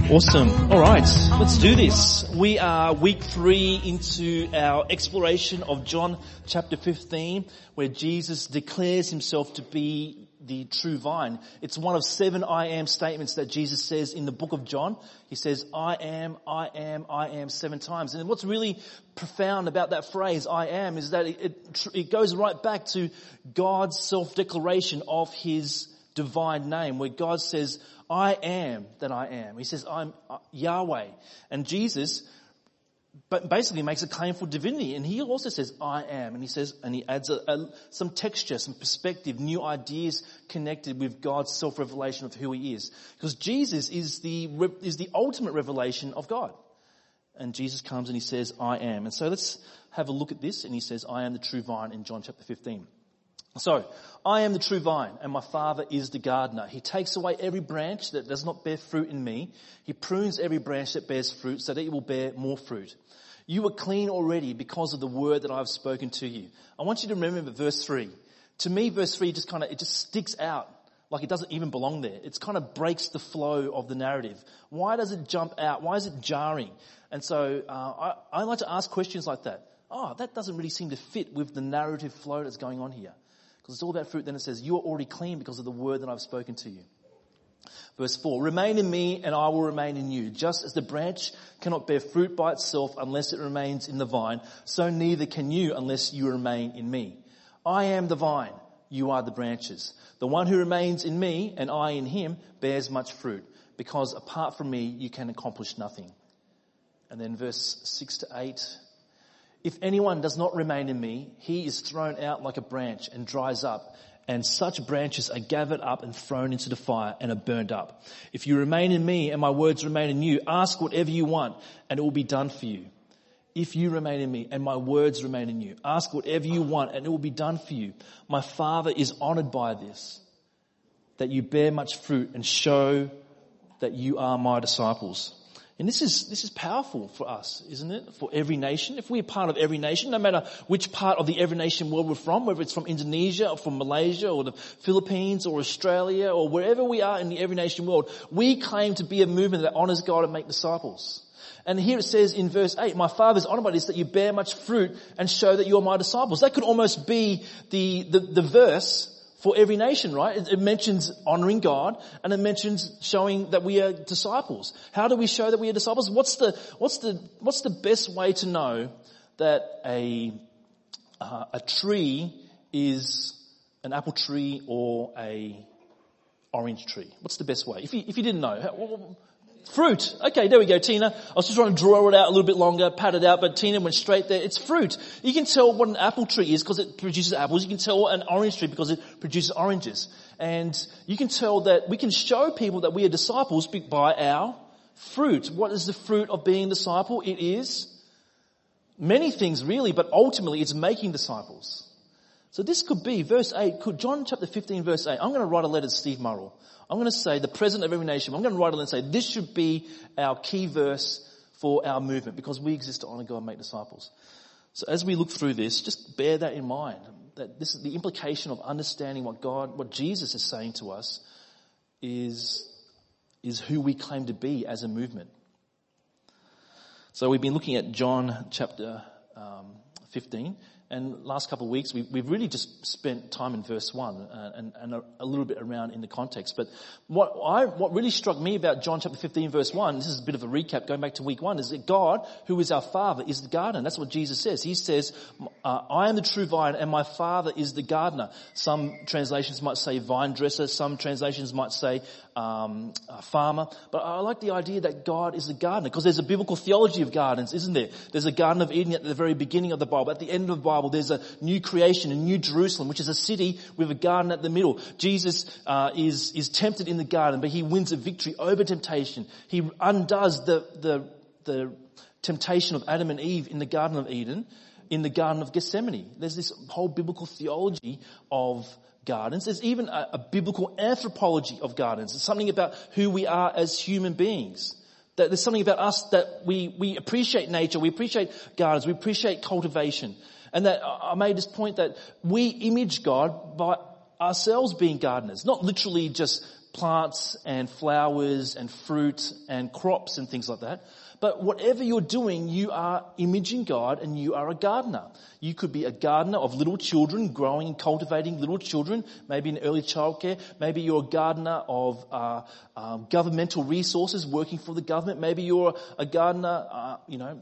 Awesome. All right, let's do this. We are week 3 into our exploration of John chapter 15, where Jesus declares himself to be the true vine. It's one of 7 I am statements that Jesus says in the book of John. He says, I am 7 times. And what's really profound about that phrase, I am, is that it goes right back to God's self-declaration of his divine name, where God says, I am that I am. He says, I'm Yahweh. And Jesus basically makes a claim for divinity. And he also says, I am. And he says, and he adds some texture, some perspective, new ideas connected with God's self-revelation of who he is. Because Jesus is the ultimate revelation of God. And Jesus comes and he says, I am. And so let's have a look at this. And he says, I am the true vine in John chapter 15. So, I am the true vine, and my Father is the gardener. He takes away every branch that does not bear fruit in me. He prunes every branch that bears fruit so that it will bear more fruit. You are clean already because of the word that I have spoken to you. I want you to remember verse 3. To me, verse 3 it just sticks out like it doesn't even belong there. It kind of breaks the flow of the narrative. Why does it jump out? Why is it jarring? And so I like to ask questions like that. That doesn't really seem to fit with the narrative flow that's going on here. Because it's all about fruit. Then it says, you are already clean because of the word that I've spoken to you. Verse 4, remain in me and I will remain in you. Just as the branch cannot bear fruit by itself unless it remains in the vine, so neither can you unless you remain in me. I am the vine, you are the branches. The one who remains in me and I in him bears much fruit, because apart from me you can accomplish nothing. And then verse 6 to 8. If anyone does not remain in me, he is thrown out like a branch and dries up, and such branches are gathered up and thrown into the fire and are burned up. If you remain in me and my words remain in you, ask whatever you want and it will be done for you. If you remain in me and my words remain in you, ask whatever you want and it will be done for you. My Father is honored by this, that you bear much fruit and show that you are my disciples. And this is powerful for us, isn't it? For every nation. If we're part of every nation, no matter which part of the every nation world we're from, whether it's from Indonesia or from Malaysia or the Philippines or Australia or wherever we are in the every nation world, we claim to be a movement that honors God and make disciples. And here it says in verse 8, my Father's honored by this, that you bear much fruit and show that you are my disciples. That could almost be the verse for every nation, right? It mentions honoring God and it mentions showing that we are disciples. How do we show that we are disciples? What's the best way to know that a tree is an apple tree or a orange tree? What's the best way? If you didn't know, fruit. Okay, there we go, Tina. I was just trying to draw it out a little bit longer, pat it out, but Tina went straight there. It's fruit. You can tell what an apple tree is because it produces apples. You can tell an orange tree because it produces oranges. And you can tell that we can show people that we are disciples by our fruit. What is the fruit of being a disciple? It is many things really, but ultimately it's making disciples. So this could be, verse 8, John chapter 15 verse 8, I'm going to write a letter to Steve Murrell. I'm going to say, the president of every nation, I'm going to write a letter and say, this should be our key verse for our movement because we exist to honor God and make disciples. So as we look through this, just bear that in mind, that this is the implication of understanding what Jesus is saying to us is who we claim to be as a movement. So we've been looking at John chapter 15. And last couple of weeks, we've really just spent time in verse 1 and a little bit around in the context. But what really struck me about John chapter 15 verse 1, this is a bit of a recap going back to week 1, is that God, who is our Father, is the gardener. That's what Jesus says. He says, I am the true vine and my Father is the gardener. Some translations might say vine dresser. Some translations might say farmer. But I like the idea that God is the gardener because there's a biblical theology of gardens, isn't there? There's a Garden of Eden at the very beginning of the Bible. At the end of the Bible, there's a new creation, a new Jerusalem, which is a city with a garden at the middle. Jesus is tempted in the garden, but he wins a victory over temptation. He undoes the temptation of Adam and Eve in the Garden of Eden, in the Garden of Gethsemane. There's this whole biblical theology of gardens. There's even a biblical anthropology of gardens. It's something about who we are as human beings. That there's something about us that we appreciate nature, we appreciate gardens, we appreciate cultivation. And that I made this point that we image God by ourselves being gardeners, not literally just plants and flowers and fruit and crops and things like that. But whatever you're doing, you are imaging God and you are a gardener. You could be a gardener of little children, growing and cultivating little children, maybe in early childcare. Maybe you're a gardener of governmental resources, working for the government. Maybe you're a gardener,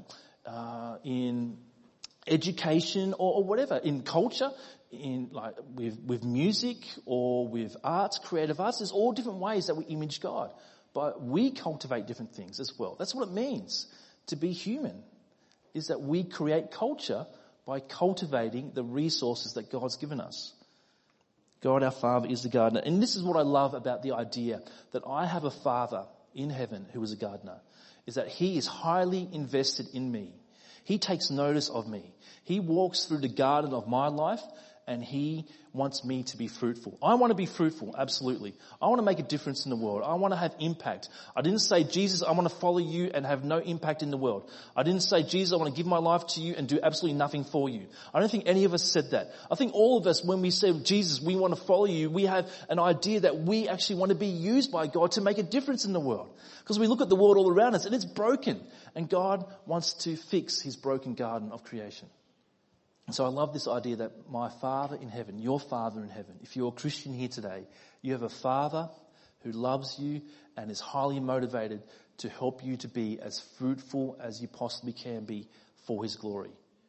in education or whatever, in culture, in like with music or with arts, creative arts. There's all different ways that we image God. But we cultivate different things as well. That's what it means to be human, is that we create culture by cultivating the resources that God's given us. God our Father is the gardener. And this is what I love about the idea that I have a Father in heaven who is a gardener, is that he is highly invested in me. He takes notice of me. He walks through the garden of my life and he wants me to be fruitful. I want to be fruitful, absolutely. I want to make a difference in the world. I want to have impact. I didn't say, Jesus, I want to follow you and have no impact in the world. I didn't say, Jesus, I want to give my life to you and do absolutely nothing for you. I don't think any of us said that. I think all of us, when we say, Jesus, we want to follow you, we have an idea that we actually want to be used by God to make a difference in the world. Because we look at the world all around us and it's broken. And God wants to fix his broken garden of creation. And so I love this idea that my Father in heaven, your Father in heaven, if you're a Christian here today, you have a Father who loves you and is highly motivated to help you to be as fruitful as you possibly can be for his glory.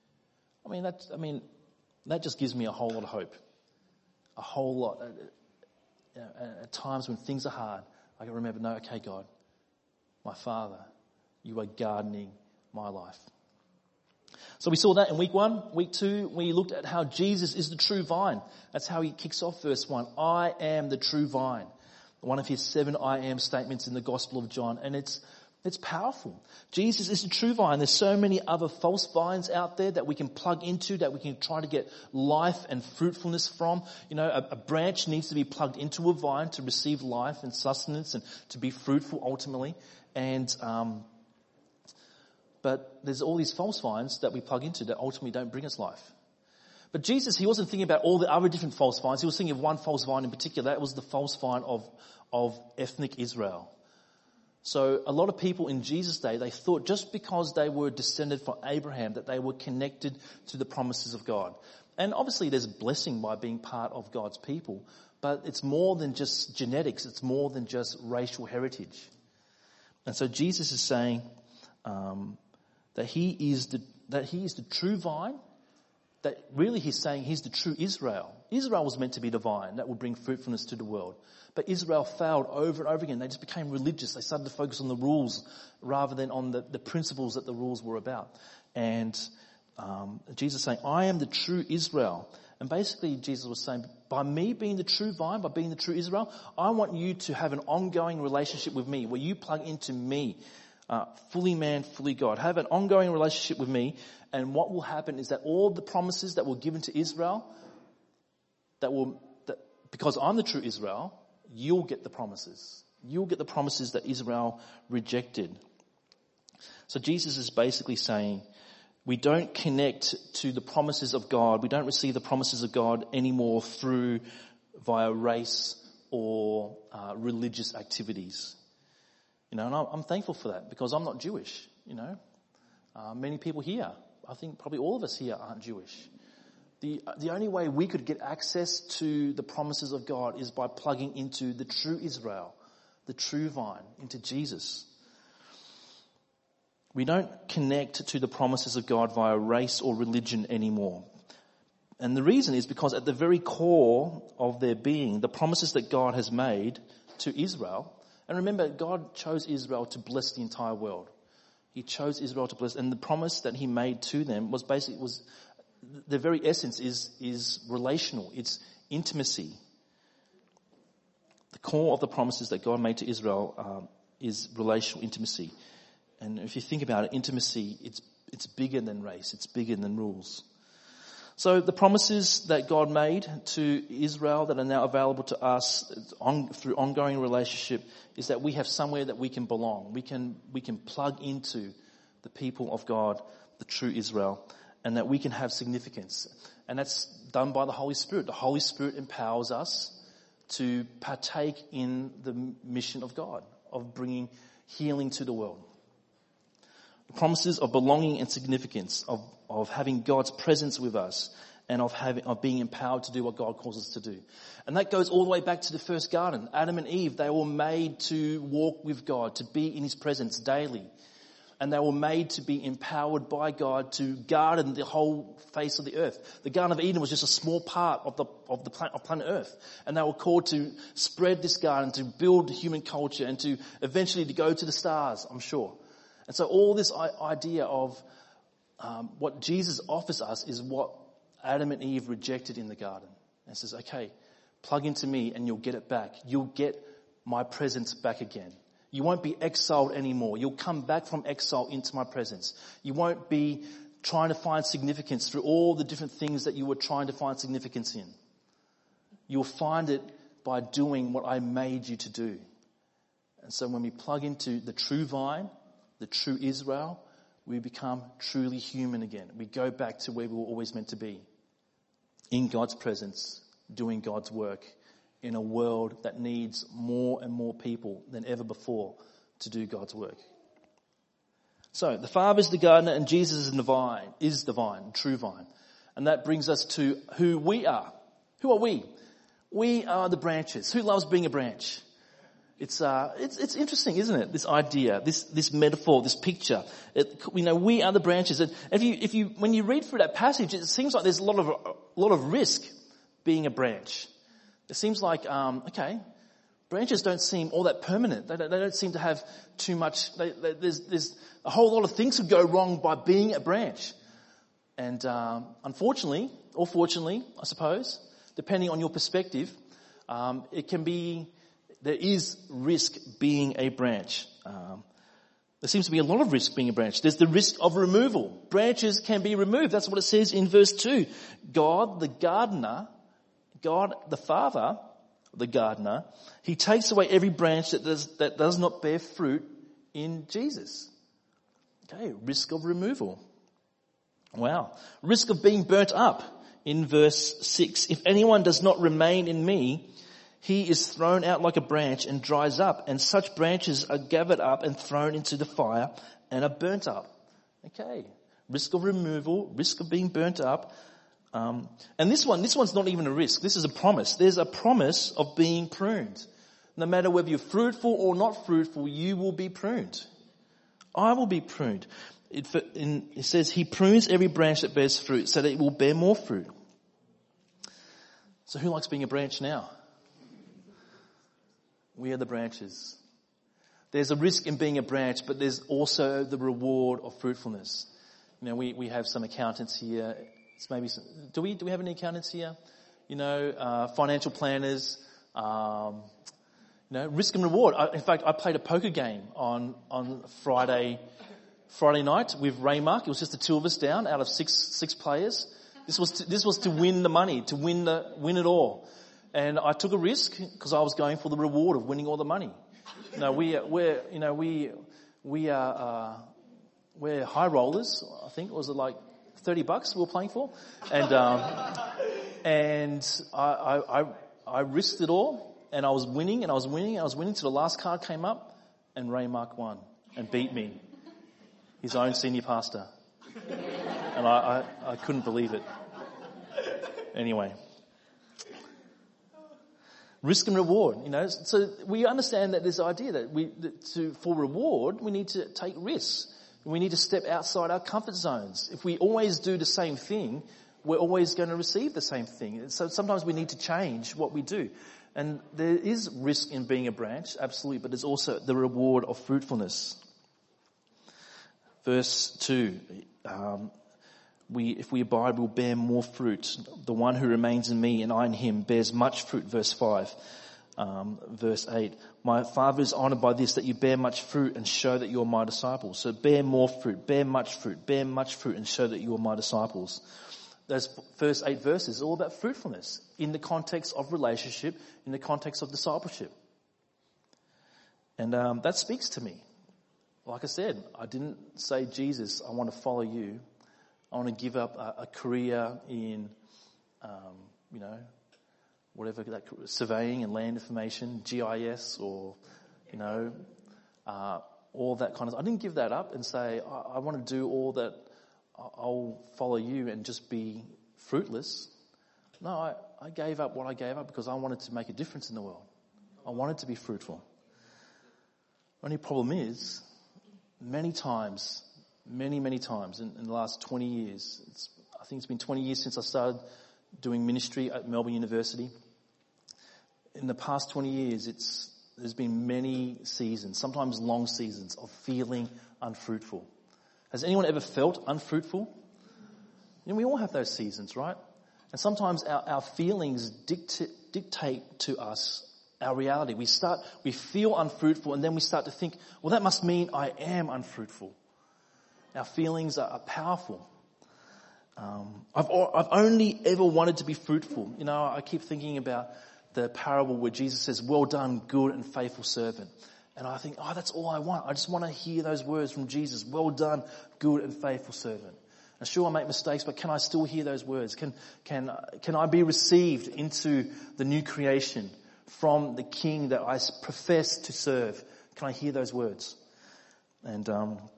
That just gives me a whole lot of hope. A whole lot. At times when things are hard, I can remember, no, okay, God, my Father, you are gardening my life. So we saw that in week 1. Week 2, we looked at how Jesus is the true vine. That's how he kicks off verse 1. I am the true vine. One of his 7 I am statements in the Gospel of John. And it's powerful. Jesus is the true vine. There's so many other false vines out there that we can plug into, that we can try to get life and fruitfulness from. A branch needs to be plugged into a vine to receive life and sustenance and to be fruitful ultimately. But there's all these false vines that we plug into that ultimately don't bring us life. But Jesus, he wasn't thinking about all the other different false vines. He was thinking of one false vine in particular. That was the false vine of ethnic Israel. So a lot of people in Jesus' day, they thought just because they were descended from Abraham that they were connected to the promises of God. And obviously there's a blessing by being part of God's people. But it's more than just genetics. It's more than just racial heritage. And so Jesus is saying that he is the true vine, that really he's saying he's the true Israel. Israel was meant to be the vine that would bring fruitfulness to the world. But Israel failed over and over again. They just became religious. They started to focus on the rules rather than on the principles that the rules were about. And Jesus is saying, I am the true Israel. And basically Jesus was saying, by me being the true vine, by being the true Israel, I want you to have an ongoing relationship with me where you plug into me. Fully man, fully God. Have an ongoing relationship with me, and what will happen is that all the promises that were given to Israel, because I'm the true Israel, you'll get the promises. You'll get the promises that Israel rejected. So Jesus is basically saying, we don't connect to the promises of God. We don't receive the promises of God anymore via race or religious activities. And I'm thankful for that because I'm not Jewish, Many people here, I think probably all of us here aren't Jewish. The only way we could get access to the promises of God is by plugging into the true Israel, the true vine, into Jesus. We don't connect to the promises of God via race or religion anymore. And the reason is because at the very core of their being, the promises that God has made to Israel. And remember, God chose Israel to bless the entire world. He chose Israel to bless, and the promise that he made to them was the very essence is relational. It's intimacy. The core of the promises that God made to Israel is relational intimacy. And if you think about it, intimacy, it's bigger than race. It's bigger than rules. So the promises that God made to Israel that are now available to us through ongoing relationship is that we have somewhere that we can belong. We can plug into the people of God, the true Israel, and that we can have significance. And that's done by the Holy Spirit. The Holy Spirit empowers us to partake in the mission of God, of bringing healing to the world. The promises of belonging and significance, of having God's presence with us, and of being empowered to do what God calls us to do. And that goes all the way back to the first garden. Adam and Eve, they were made to walk with God, to be in his presence daily. And they were made to be empowered by God to garden the whole face of the earth. The Garden of Eden was just a small part of planet Earth. And they were called to spread this garden, to build human culture, and to eventually to go to the stars, I'm sure. And so all this idea of what Jesus offers us is what Adam and Eve rejected in the garden. And says, okay, plug into me and you'll get it back. You'll get my presence back again. You won't be exiled anymore. You'll come back from exile into my presence. You won't be trying to find significance through all the different things that you were trying to find significance in. You'll find it by doing what I made you to do. And so when we plug into the true vine, the true Israel, we become truly human again. We go back to where we were always meant to be. In God's presence, doing God's work in a world that needs more and more people than ever before to do God's work. So the Father is the gardener and Jesus is the vine, true vine. And that brings us to who we are. Who are we? We are the branches. Who loves being a branch? It's interesting, isn't it? This idea, this metaphor, this picture. We are the branches. And when you read through that passage, it seems like there's a lot of risk being a branch. It seems like, branches don't seem all that permanent. They don't seem to have too much. There's a whole lot of things could go wrong by being a branch. And unfortunately, or fortunately, I suppose, depending on your perspective, there is risk being a branch. There seems to be a lot of risk being a branch. There's the risk of removal. Branches can be removed. That's what it says in verse 2. God, the gardener, God, the Father, the gardener, he takes away every branch that does not bear fruit in Jesus. Okay, risk of removal. Wow. Risk of being burnt up in verse 6. If anyone does not remain in me, he is thrown out like a branch and dries up, and such branches are gathered up and thrown into the fire and are burnt up. Okay. Risk of removal, risk of being burnt up. And this one's not even a risk. This is a promise. There's a promise of being pruned. No matter whether you're fruitful or not fruitful, you will be pruned. I will be pruned. It says he prunes every branch that bears fruit so that it will bear more fruit. So who likes being a branch now? We are the branches. There's a risk in being a branch, but there's also the reward of fruitfulness. We have some accountants here. It's maybe do we have any accountants here? Financial planners. Risk and reward. In fact, I played a poker game on Friday night with Raymark. It was just the two of us down out of six players. This was to win the money, to win it all. And I took a risk because I was going for the reward of winning all the money. We're high rollers. I think was it like $30 we were playing for, and I risked it all, and I was winning till the last card came up, and Raymark won and beat me, his own senior pastor, and I couldn't believe it. Anyway. Risk and reward, So we understand that this idea that for reward, we need to take risks. We need to step outside our comfort zones. If we always do the same thing, we're always going to receive the same thing. So sometimes we need to change what we do. And there is risk in being a branch, absolutely, but there's also the reward of fruitfulness. Verse 2, if we abide, we'll bear more fruit. The one who remains in me and I in him bears much fruit. Verse 5. Verse 8. My Father is honored by this, that you bear much fruit and show that you are my disciples. So bear more fruit, bear much fruit, and show that you are my disciples. Those first 8 verses are all about fruitfulness in the context of relationship, in the context of discipleship. And that speaks to me. Like I said, I didn't say, Jesus, I want to follow you. I want to give up a career in, whatever that surveying and land information, GIS, or all that kind of. I didn't give that up and say I want to do all that. I'll follow you and just be fruitless. No, I gave up what I gave up because I wanted to make a difference in the world. I wanted to be fruitful. Only problem is, many times in the last 20 years, I think it's been 20 years since I started doing ministry at Melbourne University. In the past 20 years, there's been many seasons, sometimes long seasons, of feeling unfruitful. Has anyone ever felt unfruitful? We all have those seasons, right? And sometimes our feelings dictate to us our reality. We feel unfruitful, and then we start to think, well, that must mean I am unfruitful. Our feelings are powerful. I've only ever wanted to be fruitful. I keep thinking about the parable where Jesus says, well done, good and faithful servant. And I think, that's all I want. I just want to hear those words from Jesus. Well done, good and faithful servant. And sure, I make mistakes, but can I still hear those words? Can I be received into the new creation from the King that I profess to serve? Can I hear those words? And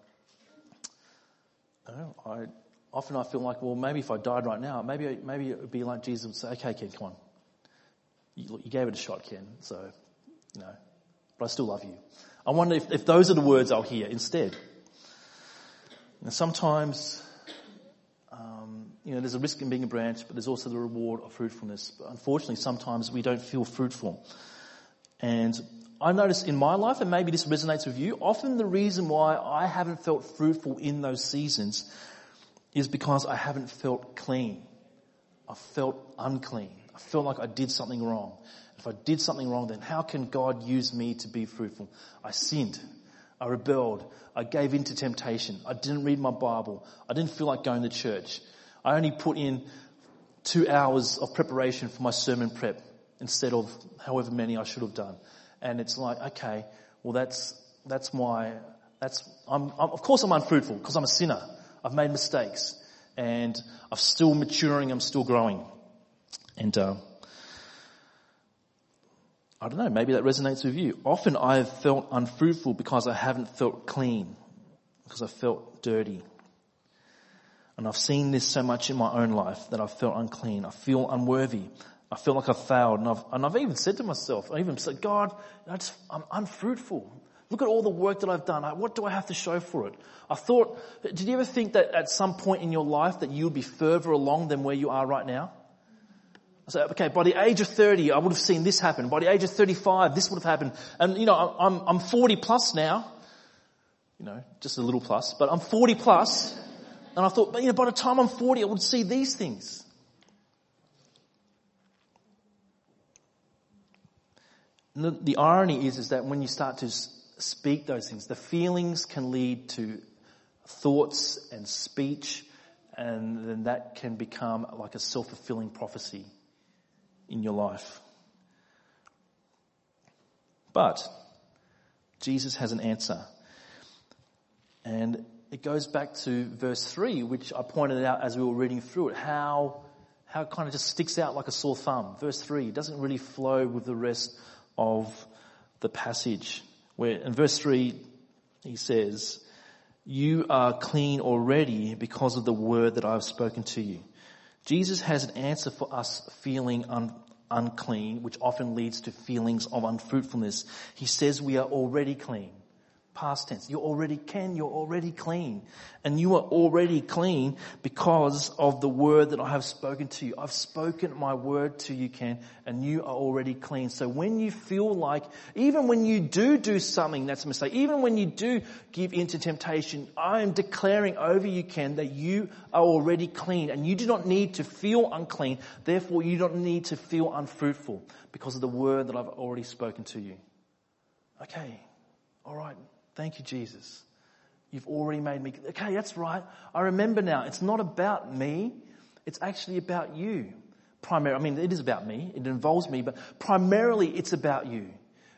often I feel like, well, maybe if I died right now, maybe it would be like Jesus would say, okay, Ken, come on. You gave it a shot, Ken, so, but I still love you. I wonder if those are the words I'll hear instead. And sometimes, there's a risk in being a branch, but there's also the reward of fruitfulness. But unfortunately, sometimes we don't feel fruitful. And I notice in my life, and maybe this resonates with you, often the reason why I haven't felt fruitful in those seasons is because I haven't felt clean. I felt unclean. I felt like I did something wrong. If I did something wrong, then how can God use me to be fruitful? I sinned. I rebelled. I gave in to temptation. I didn't read my Bible. I didn't feel like going to church. I only put in 2 hours of preparation for my sermon prep instead of however many I should have done. And it's like, okay, well of course I'm unfruitful because I'm a sinner. I've made mistakes and I'm still maturing. I'm still growing. And, I don't know, maybe that resonates with you. Often I have felt unfruitful because I haven't felt clean, because I felt dirty. And I've seen this so much in my own life that I've felt unclean. I feel unworthy. I feel like I've failed. And I've even said to myself, I even said, God, I'm unfruitful. Look at all the work that I've done. What do I have to show for it? Did you ever think that at some point in your life that you would be further along than where you are right now? I say, okay, by the age of 30, I would have seen this happen. By the age of 35, this would have happened. And, I'm 40 plus now. Just a little plus. But I'm 40 plus. And I thought, by the time I'm 40, I would see these things. And the irony is that when you start to speak those things, the feelings can lead to thoughts and speech, and then that can become like a self-fulfilling prophecy in your life. But Jesus has an answer. And it goes back to verse 3, which I pointed out as we were reading through it, how it kind of just sticks out like a sore thumb. Verse 3 doesn't really flow with the rest of the passage. Where in verse 3 he says, you are clean already because of the word that I have spoken to you. Jesus has an answer for us feeling unclean, which often leads to feelings of unfruitfulness. He says we are already clean. Past tense. You're already clean. And you are already clean because of the word that I have spoken to you. I've spoken my word to you, Ken, and you are already clean. So when you feel like, even when you do something that's a mistake, even when you do give in to temptation, I am declaring over you, Ken, that you are already clean and you do not need to feel unclean. Therefore, you don't need to feel unfruitful because of the word that I've already spoken to you. Okay. All right. Thank you, Jesus. You've already made me. Okay, that's right. I remember now. It's not about me. It's actually about you. It is about me. It involves me, but primarily it's about you.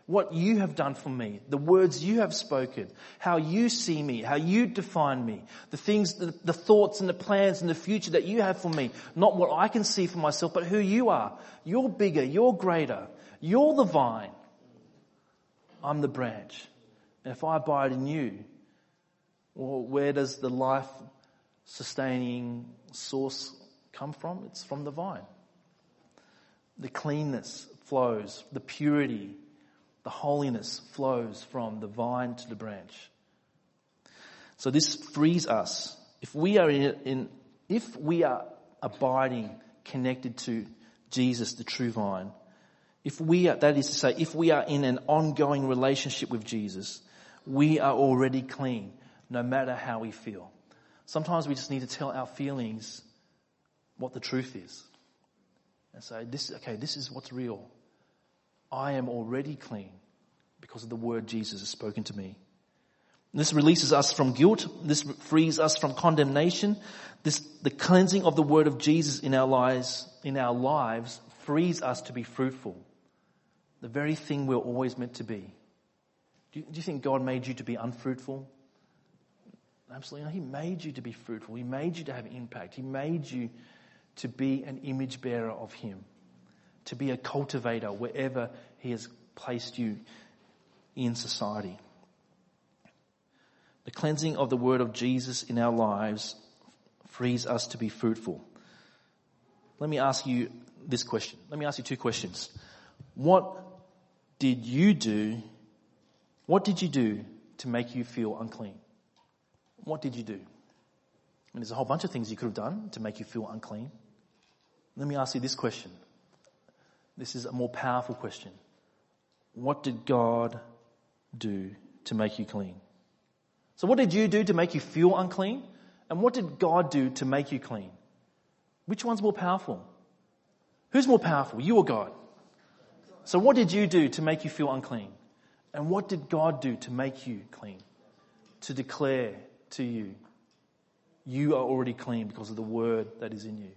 what you have done for me, the words you have spoken, how you see me, how you define me, the things, the thoughts and the plans and the future that you have for me, not what I can see for myself, but who you are. You're bigger, you're greater, you're the vine. I'm the branch. And if I abide in you, well, where does the life-sustaining source come from? It's from the vine. The cleanness flows, the purity, the holiness flows from the vine to the branch. So this frees us. If we are if we are abiding, connected to Jesus, the true vine, if we are in an ongoing relationship with Jesus, we are already clean, no matter how we feel. Sometimes we just need to tell our feelings what the truth is. And say, this is what's real. I am already clean because of the word Jesus has spoken to me. This releases us from guilt. This frees us from condemnation. The cleansing of the word of Jesus in our lives frees us to be fruitful. The very thing we're always meant to be. Do you think God made you to be unfruitful? Absolutely not. He made you to be fruitful. He made you to have impact. He made you to be an image bearer of Him, to be a cultivator wherever He has placed you in society. The cleansing of the word of Jesus in our lives frees us to be fruitful. Let me ask you this question. Let me ask you two questions. What did you do to make you feel unclean? What did you do? And there's a whole bunch of things you could have done to make you feel unclean. Let me ask you this question. This is a more powerful question. What did God do to make you clean? So what did you do to make you feel unclean? And what did God do to make you clean? Which one's more powerful? Who's more powerful, you or God? So what did you do to make you feel unclean? And what did God do to make you clean? To declare to you, you are already clean because of the word that is in you.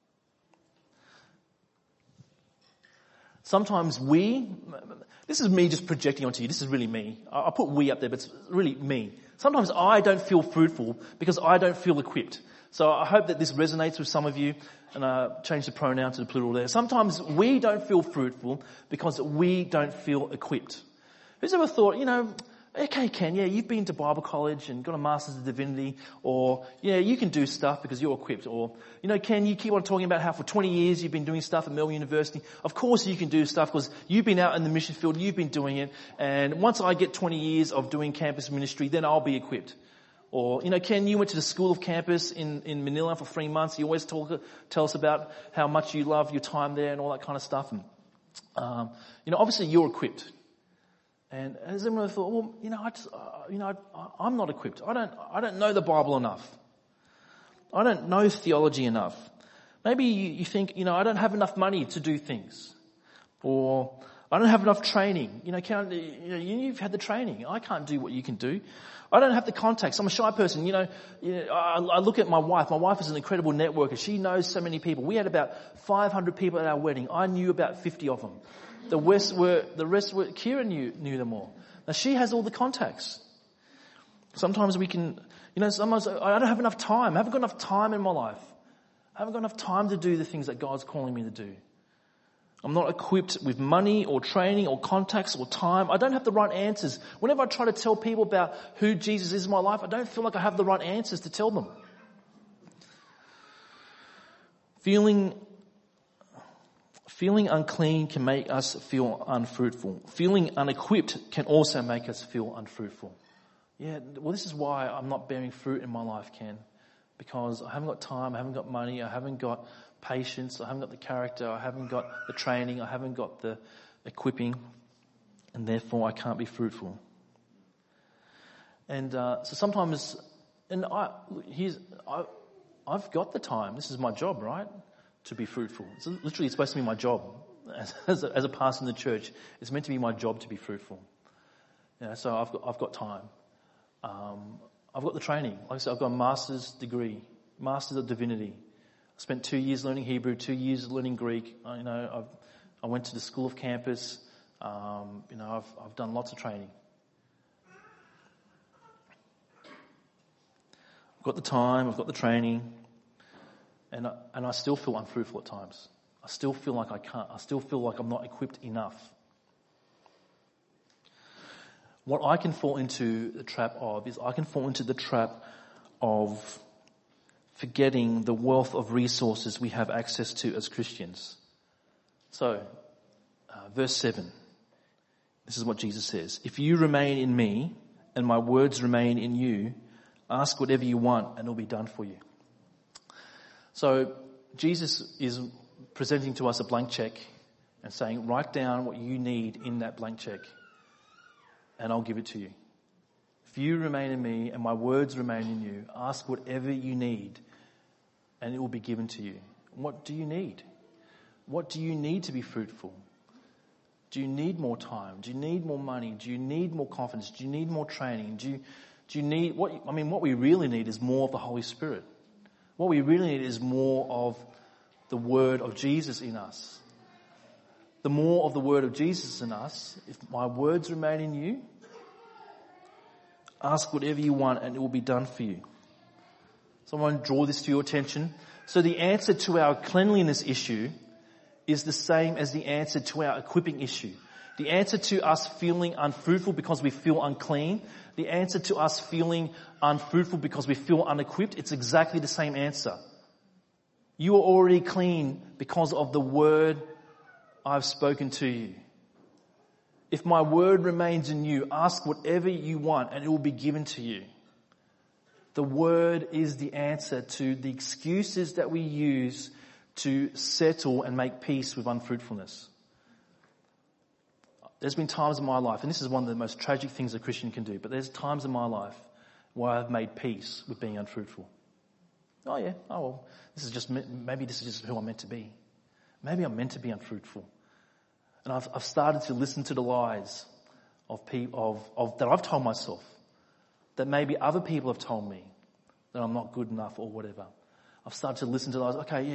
Sometimes this is me just projecting onto you, this is really me. I put we up there, but it's really me. Sometimes I don't feel fruitful because I don't feel equipped. So I hope that this resonates with some of you, and I change the pronoun to the plural there. Sometimes we don't feel fruitful because we don't feel equipped. Who's ever thought, okay, Ken, you've been to Bible college and got a Master's of Divinity, or, you can do stuff because you're equipped, or, Ken, you keep on talking about how for 20 years you've been doing stuff at Melbourne University. Of course you can do stuff because you've been out in the mission field, you've been doing it, and once I get 20 years of doing campus ministry, then I'll be equipped. Or, Ken, you went to the school of campus in Manila for 3 months. You always tell us about how much you love your time there and all that kind of stuff. And, obviously you're equipped. And as everyone thought, I'm not equipped. I don't know the Bible enough. I don't know theology enough. Maybe you think, I don't have enough money to do things. Or I don't have enough training. You've had the training. I can't do what you can do. I don't have the contacts. I'm a shy person. I look at my wife. My wife is an incredible networker. She knows so many people. We had about 500 people at our wedding. I knew about 50 of them. The rest were Kira knew them all. Now she has all the contacts. Sometimes we can, sometimes I don't have enough time. I haven't got enough time in my life. I haven't got enough time to do the things that God's calling me to do. I'm not equipped with money or training or contacts or time. I don't have the right answers. Whenever I try to tell people about who Jesus is in my life, I don't feel like I have the right answers to tell them. Feeling unclean can make us feel unfruitful. Feeling unequipped can also make us feel unfruitful. This is why I'm not bearing fruit in my life, Ken. Because I haven't got time, I haven't got money, I haven't got patience, I haven't got the character, I haven't got the training, I haven't got the equipping, and therefore I can't be fruitful. And so sometimes, I've got the time. This is my job, right? To be fruitful. It's literally supposed to be my job as a pastor in the church. It's meant to be my job to be fruitful. So I've got time. I've got the training. Like I said, I've got a master's degree, Master's of Divinity. I spent 2 years learning Hebrew, 2 years learning Greek. I went to the school of campus. I've done lots of training. I've got the time, I've got the training, and I still feel unfruitful at times. I still feel like I can't. I still feel like I'm not equipped enough. What I can fall into the trap of is I can fall into the trap of forgetting the wealth of resources we have access to as Christians. So, verse 7, this is what Jesus says. If you remain in me and my words remain in you, ask whatever you want and it will be done for you. So, Jesus is presenting to us a blank check and saying, write down what you need in that blank check and I'll give it to you. If you remain in me and my words remain in you, ask whatever you need and it will be given to you. What do you need? What do you need to be fruitful? Do you need more time? Do you need more money? Do you need more confidence? Do you need more training? Do you need what we really need is more of the Holy Spirit. What we really need is more of the word of Jesus in us. The more of the word of Jesus in us, if my words remain in you, ask whatever you want and it will be done for you. So I want to draw this to your attention. So the answer to our cleanliness issue is the same as the answer to our equipping issue. The answer to us feeling unfruitful because we feel unclean, the answer to us feeling unfruitful because we feel unequipped, it's exactly the same answer. You are already clean because of the word I've spoken to you. If my word remains in you, ask whatever you want and it will be given to you. The word is the answer to the excuses that we use to settle and make peace with unfruitfulness. There's been times in my life, and this is one of the most tragic things a Christian can do, but there's times in my life where I've made peace with being unfruitful. Maybe this is just who I'm meant to be. Maybe I'm meant to be unfruitful. And I've started to listen to the lies of people that I've told myself, that maybe other people have told me that I'm not good enough or whatever. I've started to listen to those.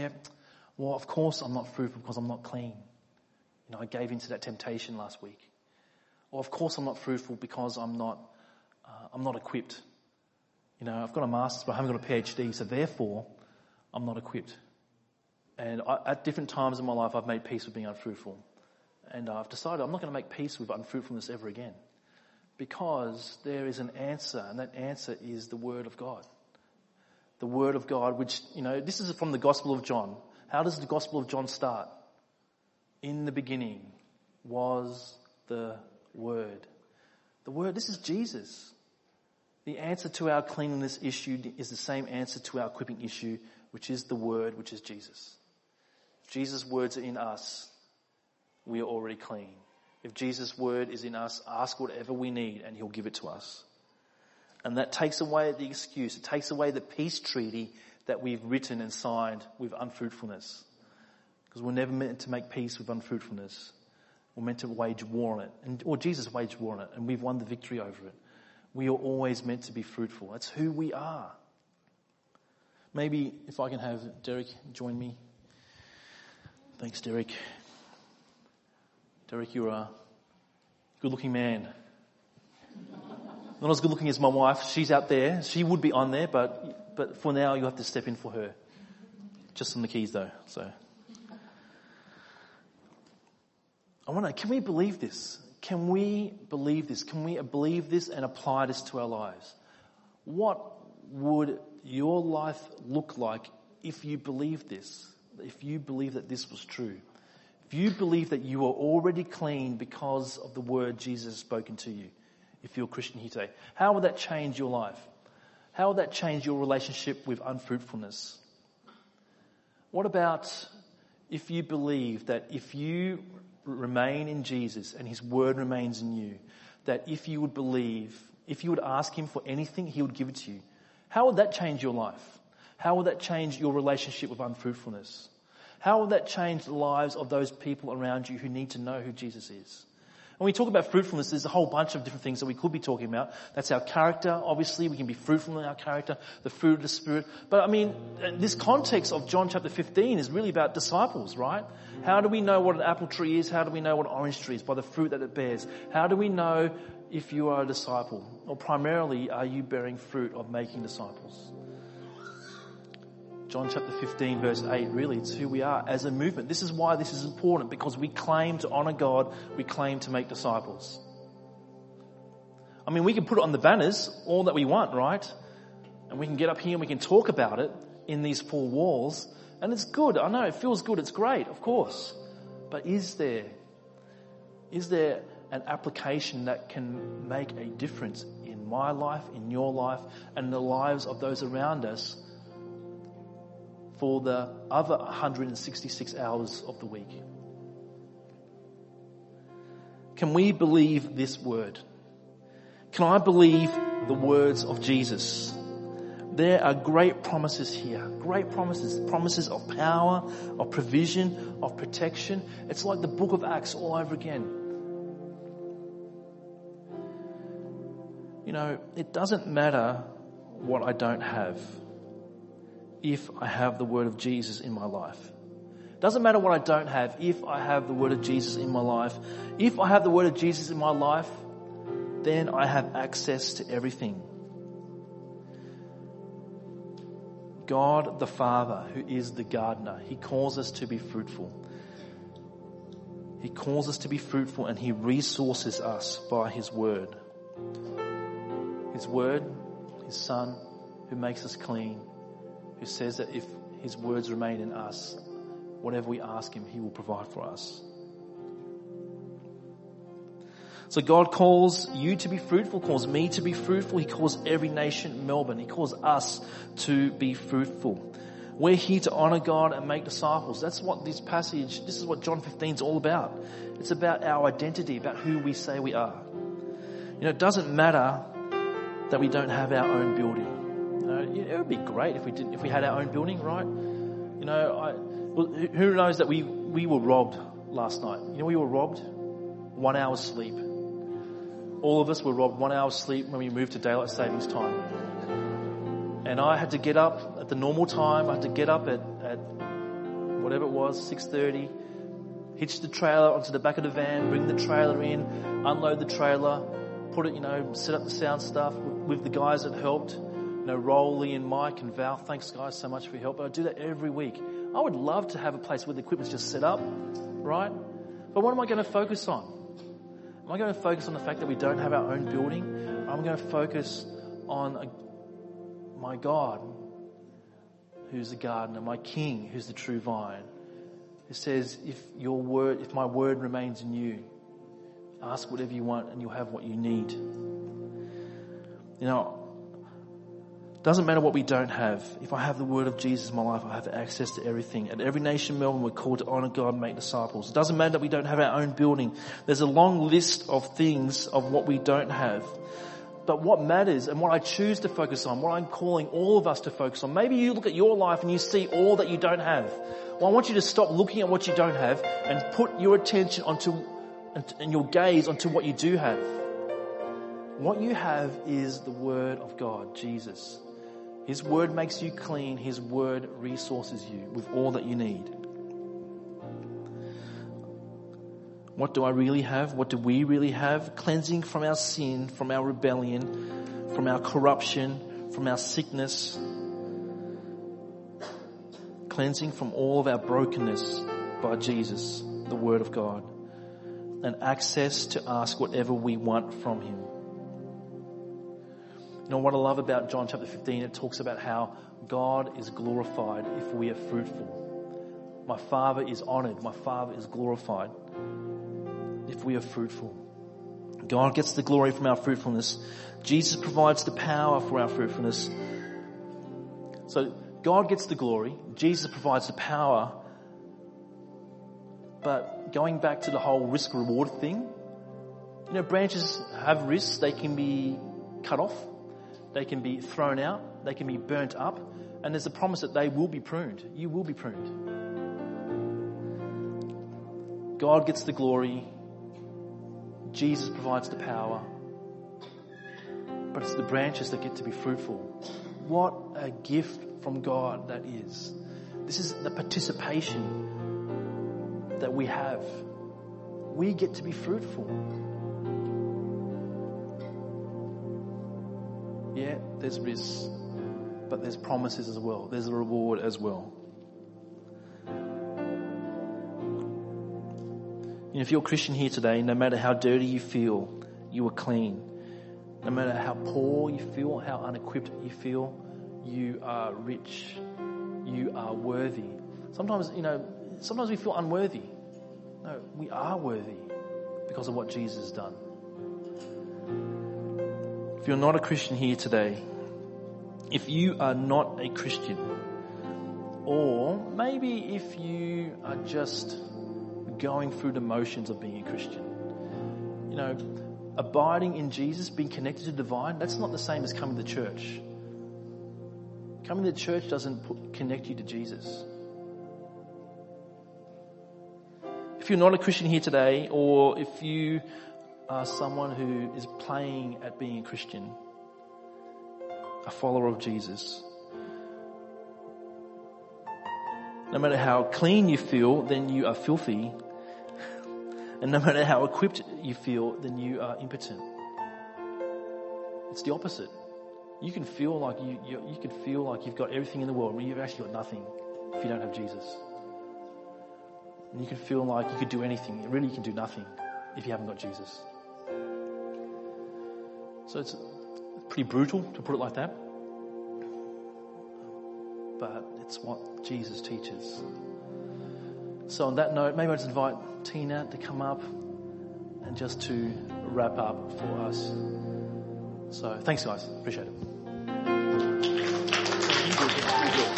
Of course I'm not fruitful because I'm not clean. I gave into that temptation last week. Or of course I'm not fruitful because I'm not equipped. I've got a master's but I haven't got a PhD, so therefore I'm not equipped. And at different times in my life I've made peace with being unfruitful. And I've decided I'm not going to make peace with unfruitfulness ever again. Because there is an answer, and that answer is the Word of God. The Word of God, which, this is from the Gospel of John. How does the Gospel of John start? In the beginning was the Word. The Word, this is Jesus. The answer to our cleanliness issue is the same answer to our equipping issue, which is the Word, which is Jesus. If Jesus' words are in us, we are already clean. If Jesus' word is in us, ask whatever we need and he'll give it to us. And that takes away the excuse. It takes away the peace treaty that we've written and signed with unfruitfulness. Because we're never meant to make peace with unfruitfulness. We're meant to wage war on it. Jesus waged war on it and we've won the victory over it. We are always meant to be fruitful. That's who we are. Maybe if I can have Derek join me. Thanks, Derek. Derek, you're a good-looking man. Not as good-looking as my wife. She's out there. She would be on there, but for now you have to step in for her. Just on the keys, though. So, I wonder, can we believe this? Can we believe this? Can we believe this and apply this to our lives? What would your life look like if you believed this? If you believed that this was true? If you believe that you are already clean because of the word Jesus has spoken to you, if you're a Christian here today, how would that change your life? How would that change your relationship with unfruitfulness? What about if you believe that if you remain in Jesus and his word remains in you, that if you would ask him for anything, he would give it to you? How would that change your life? How would that change your relationship with unfruitfulness? How will that change the lives of those people around you who need to know who Jesus is? When we talk about fruitfulness, there's a whole bunch of different things that we could be talking about. That's our character. Obviously, we can be fruitful in our character, the fruit of the Spirit. But I mean, this context of John chapter 15 is really about disciples, right? How do we know what an apple tree is? How do we know what an orange tree is? By the fruit that it bears. How do we know if you are a disciple? Or primarily, are you bearing fruit of making disciples? John chapter 15 verse 8, really, it's who we are as a movement. This is why this is important, because we claim to honor God, we claim to make disciples. I mean, we can put it on the banners, all that we want, right? And we can get up here and we can talk about it in these four walls, and it's good. I know, it feels good, it's great, of course. But is there an application that can make a difference in my life, in your life, and the lives of those around us for the other 166 hours of the week? Can we believe this word? Can I believe the words of Jesus? There are great promises here, great promises of power, of provision, of protection. It's like the book of Acts all over again. You know, it doesn't matter what I don't have if I have the word of Jesus in my life. It doesn't matter what I don't have if I have the word of Jesus in my life. If I have the word of Jesus in my life, then I have access to everything. God the Father, who is the gardener, He calls us to be fruitful. He calls us to be fruitful, and He resources us by His word. His word, His Son, who makes us clean, who says that if His words remain in us, whatever we ask Him, He will provide for us. So God calls you to be fruitful, calls me to be fruitful. He calls every nation Melbourne. He calls us to be fruitful. We're here to honor God and make disciples. That's what this is what John 15 is all about. It's about our identity, about who we say we are. You know, it doesn't matter that we don't have our own building. It would be great if we had our own building, right? You know, who knows that we were robbed last night? You know, we were robbed 1 hour's sleep. All of us were robbed 1 hour's sleep when we moved to daylight savings time. And I had to get up at the normal time. I had to get up at whatever it was, 6:30, hitch the trailer onto the back of the van, bring the trailer in, unload the trailer, put it, set up the sound stuff with the guys that helped. Rolly and Mike and Val, thanks guys so much for your help. But I do that every week. I would love to have a place where the equipment's just set up, right? But what am I going to focus on? Am I going to focus on the fact that we don't have our own building? Or am I going to focus on my God, who's the gardener, my King, who's the true vine, who says, if my word remains in you, ask whatever you want and you'll have what you need. Doesn't matter what we don't have. If I have the word of Jesus in my life, I have access to everything. At Every Nation Melbourne, we're called to honor God and make disciples. It doesn't matter that we don't have our own building. There's a long list of things of what we don't have. But what matters and what I choose to focus on, what I'm calling all of us to focus on, maybe you look at your life and you see all that you don't have. Well, I want you to stop looking at what you don't have and put your attention and your gaze onto what you do have. What you have is the word of God, Jesus. His word makes you clean. His word resources you with all that you need. What do I really have? What do we really have? Cleansing from our sin, from our rebellion, from our corruption, from our sickness. Cleansing from all of our brokenness by Jesus, the word of God. And access to ask whatever we want from Him. What I love about John chapter 15, it talks about how God is glorified if we are fruitful. My Father is honored. My Father is glorified if we are fruitful. God gets the glory from our fruitfulness. Jesus provides the power for our fruitfulness. So God gets the glory. Jesus provides the power. But going back to the whole risk-reward thing, branches have risks. They can be cut off. They can be thrown out. They can be burnt up. And there's a promise that they will be pruned. You will be pruned. God gets the glory. Jesus provides the power, but it's the branches that get to be fruitful. What a gift from God that is. This is the participation that we have. We get to be fruitful. Yeah, there's risks, but there's promises as well. There's a reward as well. If you're a Christian here today, no matter how dirty you feel, you are clean. No matter how poor you feel, how unequipped you feel, you are rich. You are worthy. Sometimes we feel unworthy. No, we are worthy because of what Jesus has done. If you're not a Christian here today, if you are not a Christian, or maybe if you are just going through the motions of being a Christian, abiding in Jesus, being connected to the divine, that's not the same as coming to church. Coming to church doesn't connect you to Jesus. If you're not a Christian here today, or if you are someone who is playing at being a Christian, a follower of Jesus, no matter how clean you feel, then you are filthy. And no matter how equipped you feel, then you are impotent. It's the opposite. You can feel like you can feel like you've got everything in the world, but you've actually got nothing if you don't have Jesus. And you can feel like you could do anything. Really, you can do nothing if you haven't got Jesus. So it's pretty brutal to put it like that. But it's what Jesus teaches. So on that note, maybe I'll just invite Tina to come up and just to wrap up for us. So thanks guys, appreciate it.